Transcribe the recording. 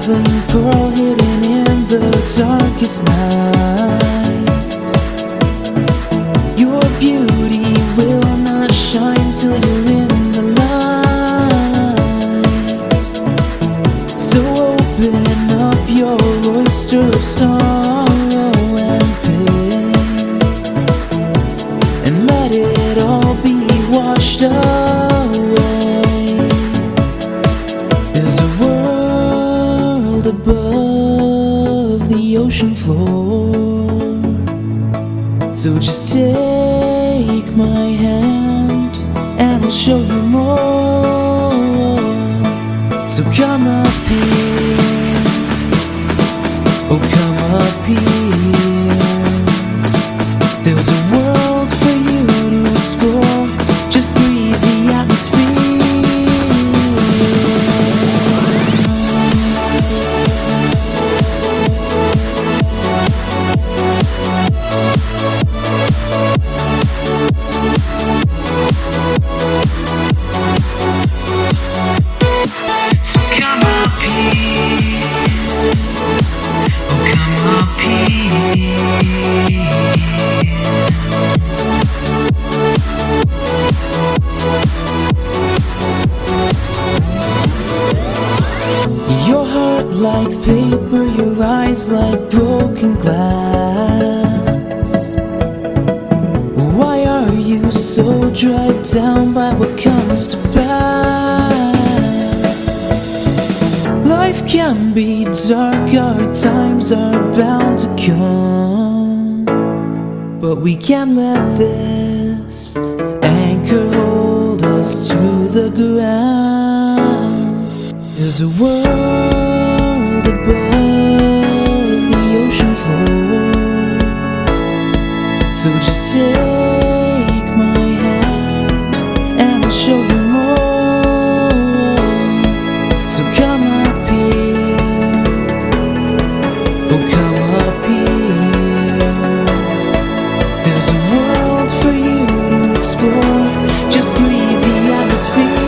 mother of pearl hidden in the darkest nights. Your beauty will not shine till you're in the light. So open up your oyster of sorrow and pain, and let it all be washed away. There's a world above the ocean floor, so just take my hand and I'll show you more. So come up here, oh come up here. There's a world for you to explore. Just breathe the atmosphere. So come up here, oh come up here. Your heart like paper, your eyes like broken glass. Why are you so dragged down by what comes to pass? Life can be dark, our times are bound to come, but we can't let this anchor hold us to the ground. There's a world above the ocean floor, so just take my hand and I'll show you more. So come up here, oh come up here. There's a world for you to explore. Just breathe the atmosphere.